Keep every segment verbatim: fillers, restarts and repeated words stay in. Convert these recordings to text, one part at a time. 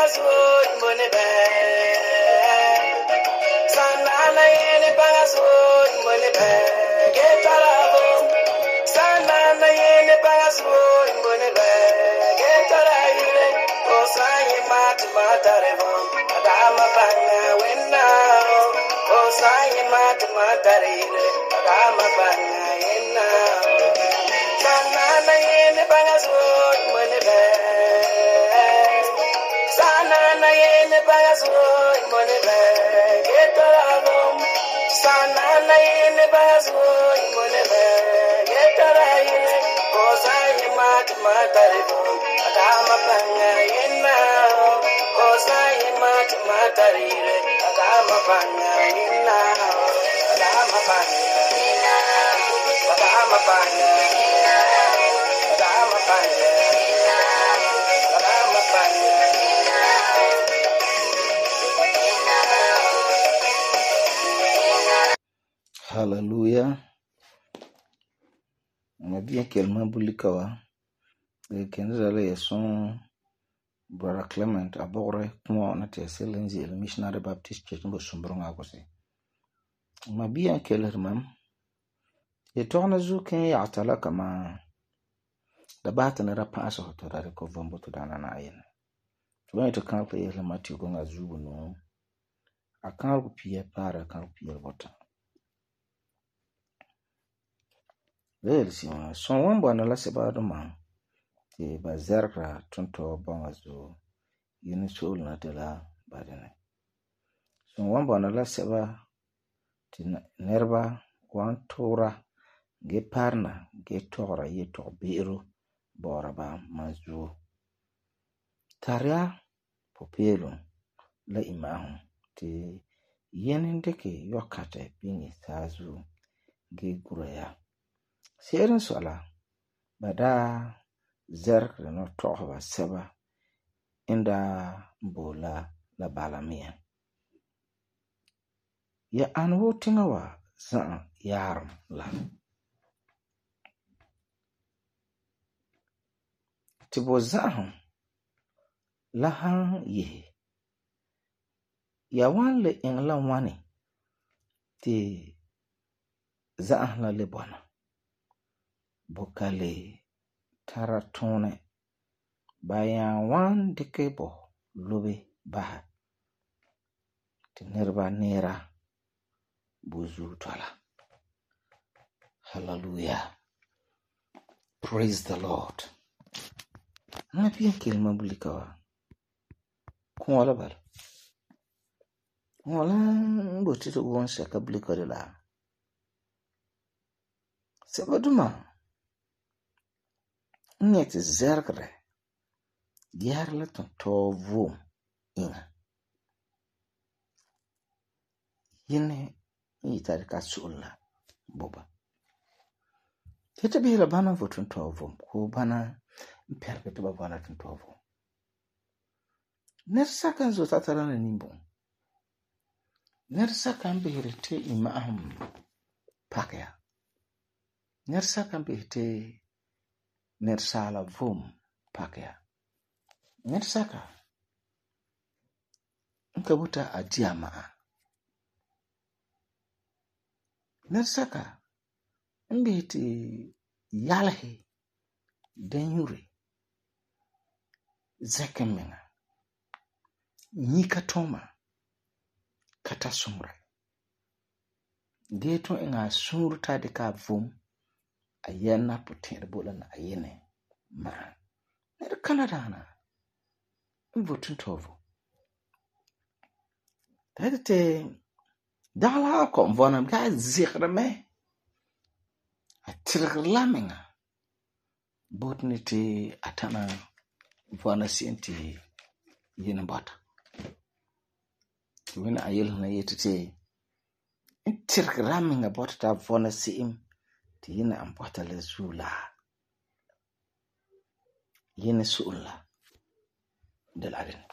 bangaswood money bag. Sanana yene bangaswood money bag. Get arabo. Sanana yene bangaswood money bag. Get arayule. Osayi mat matarebo. Adama banga wenna. Osayi mat matarele. Adama banga wenna. Sanana yene bangaswood money bag. Sanana yene bangaswood money bag. Get arabo. Sanana yene bangaswood money bag. Get arayule. Osayi mat matarebo. Adama banga wenna. Osayi mat matarele. Adama banga wenna. Adama banga wenna. Adama banga wenna. Adama banga wenna. Adama banga wenna. Hallelujah. Mabia kelma bulikawa. Kenza ya son Brother Clement abore kuma na teselenzi el Missionary Baptist Church mbo sumbronga kose. Mabia keler mam. Ye tona zu ken ya atala kama da batana rapa aso hotora ko vombo to dana na ayen. Tuwa to kan pe ele mati ko nga zubu no. Akan ko pie para kan pie bota. Well si ma son wombo na la seba do ma. Ti bazerra tonto bonga zo yini sol na tela badene. Son wombo na la seba ti nerba wan tora ge parna ge tora ye to biro bora ba mazu. Taria popelo la imahu ti yeni ndeke yokate bingi sazu ge guraya. Serin sola bada zerk no tohba seba inda bola la balamia. Ya anwo tingawa zan yarum la. Tibo zahum lahan ye. Ya wan le ingla wani ti zahum la lebona. Bokale taratone bayan wan dikebo lobe baha. Ti nerba nera buzu twala. Hallelujah. Praise the Lord. Na pia kelma bulikawa. Kuwala bal. Wala mbotito uwansa kabulika de la. Sebaduma. Nyeti zergre. Diarla to vum inga. Yine yitarika sulla boba. Tete bihila bana votun to vum. Ko bana mperke ba bana tun to vum. Nersaka zo tatarana nimbo. Nersaka mbihirite imahum pakya. Nersaka mbihirite nersala vum pakya. Nersaka nkabuta adiama. Nersaka mbihiti yalhi denyuri zekemenga nyika toma kata sumra. Geto inga surta de ka vum ayena putin bola na ayene ma. Ner Canada na mvotun tovo. Tete dala ko mvona ga zikrame. Atirlamenga. Botniti atana mvona sinti yina bata. Wina ayel na yetete intirlamenga bota ta mvona sim ti yina ambota le zula. Yina sulla de la ren.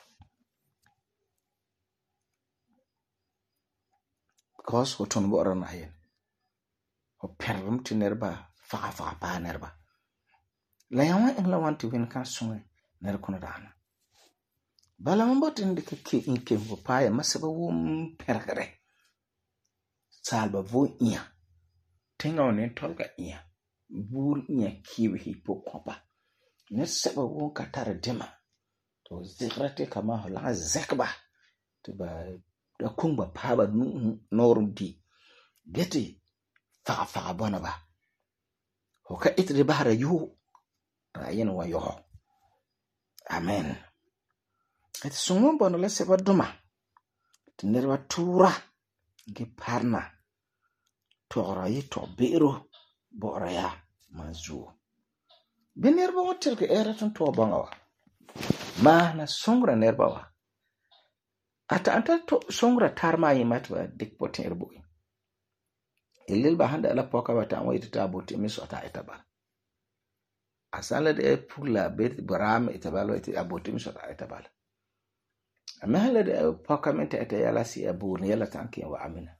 Because hoton bo ran ayen. O perrum ti nerba fa fa pa nerba. La yawan ingla wanti win kan sunwe ner kuna dana. bala mambotin de ke inke vo paya masaba wum perkare salba vo iya tenga onen tolga iya bur iya kiwi hipo kopa ne saba wum katara dema to zikrate kama hola zakba to ba da kungba paba norum di geti fa fa bona ba hoka itre bahara yu rayen wa yo amen. Ati sungun bono la seba duma tinerba tura gi parna tora yi to biro bora ya mazu binerba wotel ke era ton to bangawa mana sungra nerba wa ata anta to sungra tarma yi matba dik poter boy ilil ba handa la poka wata an wayta taboti miso ta itaba asala de pula bet baram itabalo iti aboti miso ta itabala amahala de pokamenta ete yala si abu ne yala tanke wa amina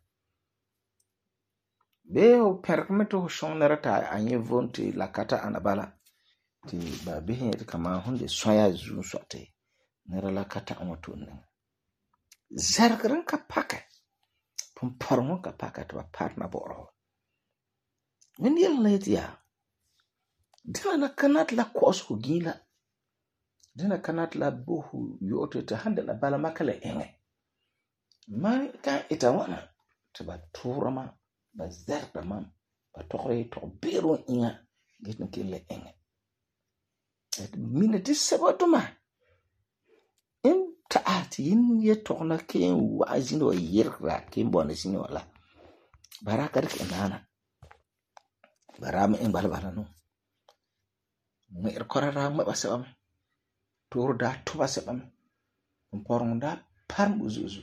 be o perkmeto shonnerata anye vonti la kata anabala ti ba bihin kama hunde soya zu sote nera la kata amoto nan zargran ka paka pum parmo ka paka to partner boro wen yalla yetiya dina na kanat la kosko gila dina kanat la bohu yote ta hande la bala makala enge man ka ita wana to ba turama ba zarda mam ba tokre to bero inga gitin kille enge et minute sabatuma in taati in ye tokna ke wazino yerra ke bona sini wala baraka dik nana barama en bala bala no mer korara ma basam turda tuba sabam porunda par buzuzu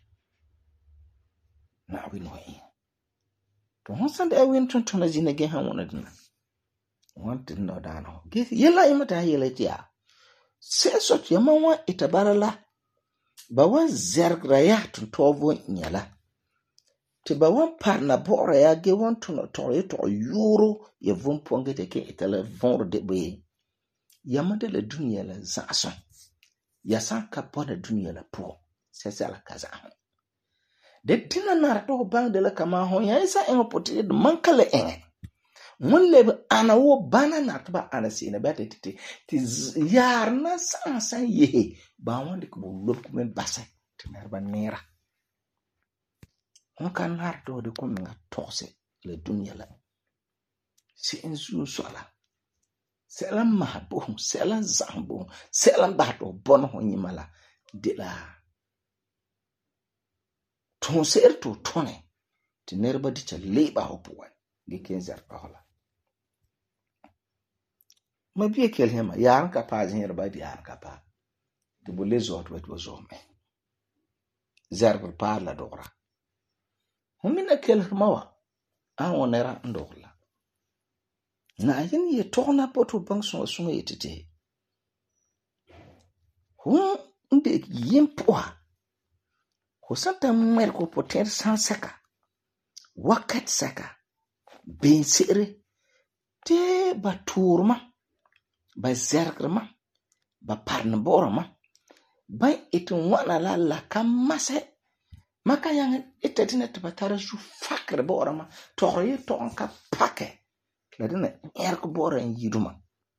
na wino yi to honsande a win ton ton azina ge han wona dina wanti no dano ge yella imata yella tiya se sot yamawa itabarala bawa zergra ya ton tovo nyala ti bawa parna bora ya ge won ton to to euro ye von pongete ke itala von de be yamade la dunia la zason ya san kapona dunia la po sesa la kaza de tina nar to bang de la kama ho ya isa en poti de mankale en mun le ana wo bana na to ba ana sina ba te te ti yar na san san ye ba wonde ko lob ko men basa tinar ba nera on kan nar to de ko nga tose le dunia la si en su sola selam mahbo selam zambo selam bato bon ho nyimala de la ton ser to tone ti nerba di cha leba ho puwa ge kenzer hola ma biye kel hema yaran ka pa jin ba di yaran ka pa to bo lezo to to zo me zarba pa la dora humina kel mawa an wonera ndogla na yin ye tona poto bang so so yetete hu inde yimpoa ko santa mer ko poter san saka wakat saka ben sere te baturma ba zergrama ba parna borama ba etun wana la la kamase maka yang etatina tabatara su fakre borama toriye to anka pake la dina er ko bora en yiduma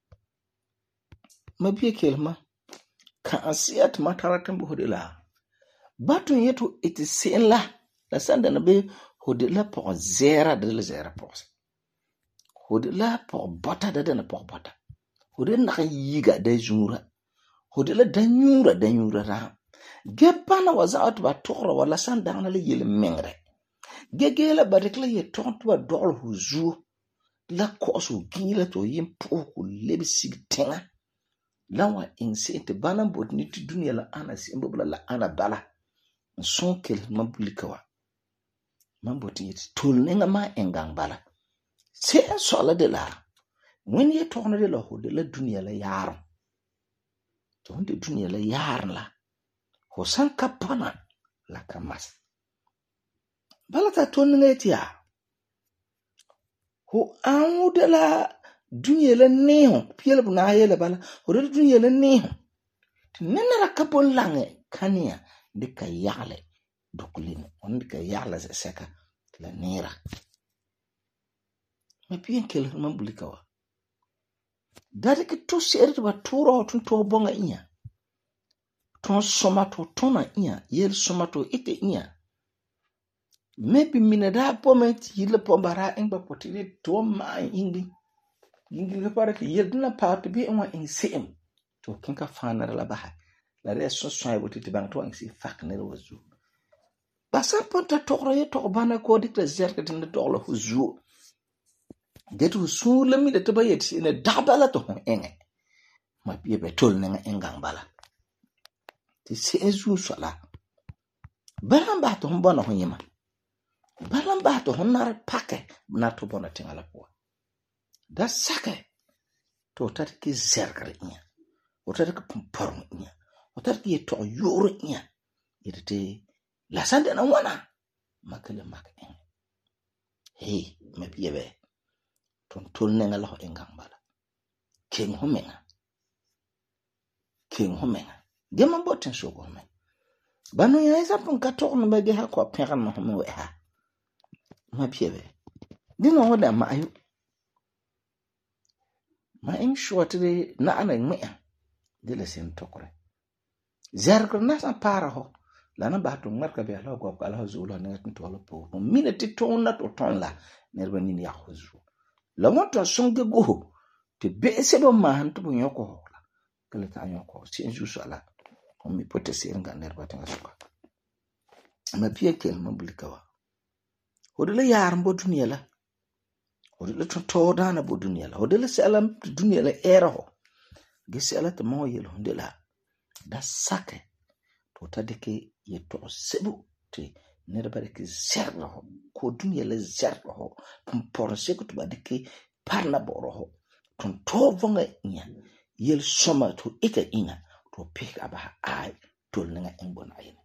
mabiye kelma ka asiyat mataratan bu hodela batun yetu itisin la la sanda na be hodela pour zera de la zera pour hodela pour bota de na pour bota hodela na yiga de jura hodela danyura danyura ra gebana wazat ba tokra wala sanda na le yele mengre gegela barikla ye tonto ba dol huzu la kosu gila to yim poku lebi sigtenga lawa insente bana bodni ti dunia la ana simbobla la ana bala son kel mabulikawa mamboti yiti tulnga ma engang bala se sola de la when ye tourne de la ho de la dunia la yar to de dunia la yar la ho san kapana la kamas bala ta tonne etia ho anu de la dunia la neho piel buna yele bala ho de dunia la neho Nenera kapon lange kania ndika yale dokulin ondika yale seka la nera. Ma bien kel mambulika wa. Dari ki to seri ba turo tun to bonga inya. Ton somato tona inya yel somato ite inya. Maybe minada pomet yile pombara engba potini to ma ingi. Ingi le pare ki yel dina pa to bi enwa in sem. To kinka fana la baha. La re so so ay botiti bang to ang si fak ne wazu. Basa ponta tokro ye tok bana ko dik la zerka tin to la huzu. Get hu su le mi de to bayet ina dabala to hon enge. Ma biye be tol ne engang bala. Ti se ezu sala. Balan ba to hon bona hon yema. Balan ba to hon nar pake na to bona tingala po. Da sake to tat ki zerka inya. O tat ki pumpor inya. O tat ki to yoro inya. Yete la sande na wana makale mak enge. Hey, ma biye be ton tol ne ngala engang bala. King homenga. King homenga. Gema boten so go men. Bano ya isa pun katok no bege ha ko pera no me we ha. Ma piebe. Dino hoda ma ayu. Ma in shortly na ana me. Dile sen tokore. Zerko na sa para ho. La na ba to marka be ala go ko ala zulo ne to lo po. Minute to na to ton la nerba ni ya huzu. La wonto songe go. Te be se do ma han to nyoko. Kale ta nyoko. Si enju sala. Mi pote si nga nerba tenga suka. Ma pie kel mambulika wa. Hodele yar mbo dunia la. Hodele tonto dana bo dunia la. Hodele se alam dunia la era ho. Gese ala te mo yelo hundela. Da sake. To tadeke ye to sebu. Te nerba deke zerla ho. Ko dunia la zerla ho. Pumporo seko to badeke parna boro ho. Tonto vonga inya. Yel soma to ita ina. To pick about I told Nanga Embon Iron.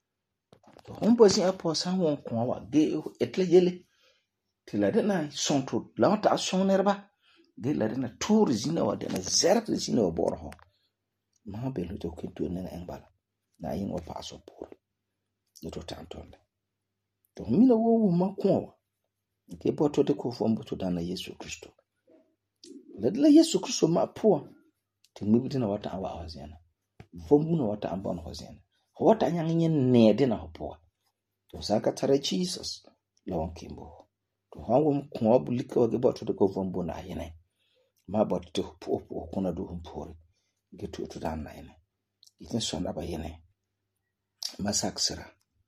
The home was in a person won't come out gay at la yelly till I didn't son to lot as son erba. They let in a tour is in our then a zert is in our borho. Mabel took into an embal. Nine or pass of poor. Little tanton. The Mina woman quo. They bought to the co-form to Dana Yesu Christo. Let la Yesu Christo my poor. To move it in our tower hours. Vomuno wata ambon hozien. Wata nyanginye nede na hopoa. To saka tare Jesus. Lawon kimbo. To hangu mkwa bulika wageba to deko vombo na yene. Maba tute hupo hupo kuna du humpori. Gitu utudana yene. Itin sonda ba yene. Masaksira.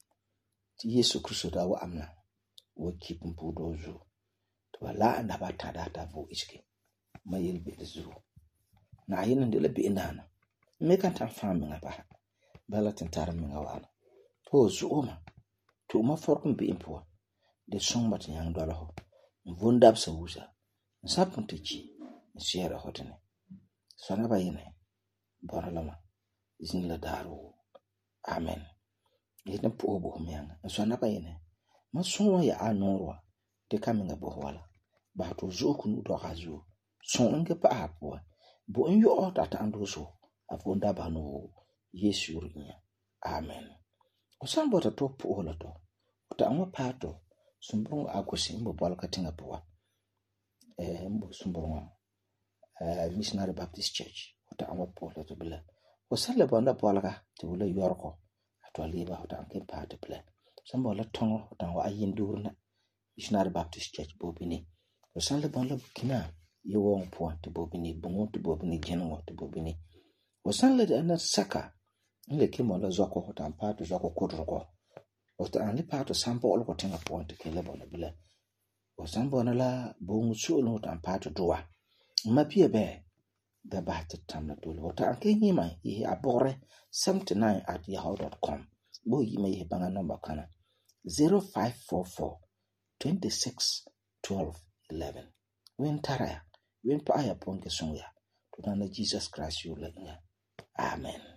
Ti Yesu Kristo da wa amna. Wakipu mpudozu. To wala andabata data vo iski. Mayel bedezu. Na yene ndele be indana. Make an farming about Ballat and Tarming awal. To Zuma. To my fortune being poor. The song but young dollar. Vundab Sausa. And Sapuntichi. And Sierra Hotene. Sonaba yene. Boralama. Is in la daru. Amen. Little poor bohemian. And Sonaba yene. Masonwa ya anorwa. De coming a bohola. But to Zokunu dohazu. Song a papo. Bo in your order at Andoso. Avunda bano Yesu rinya. Amen. Osambota to pola to. Ota amwa pato. Sumbungu akwesi mbo bwala katinga poa. Eh mbo sumbungu. Eh Missionary Baptist Church. Ota amwa pola to bila. Osale bwanda bwala ka. Tibula yorko. Atwa liba ota anke pato bila. Sambola tongo. Ota wa ayinduru na. Missionary Baptist Church bobini. Osale bwanda bukina. Yewong poa tibobini. Bungu tibobini. Jenwa tibobini. Wasan le ana saka le kimo la zoko hotan pato zoko kodroko ota an le pato sampo ol ko tenga point ke le bona bile wasan bona la bongu sulo hotan pato doa ma pie be da ba ta tamna dole ota an ke nyima yi abore seventy-nine at yahoo dot com bo yi me yi banga number kana zero five four four twenty-six twelve eleven wen taraya wen pa ya ponke songa to na Jesus Christ you le. Amen.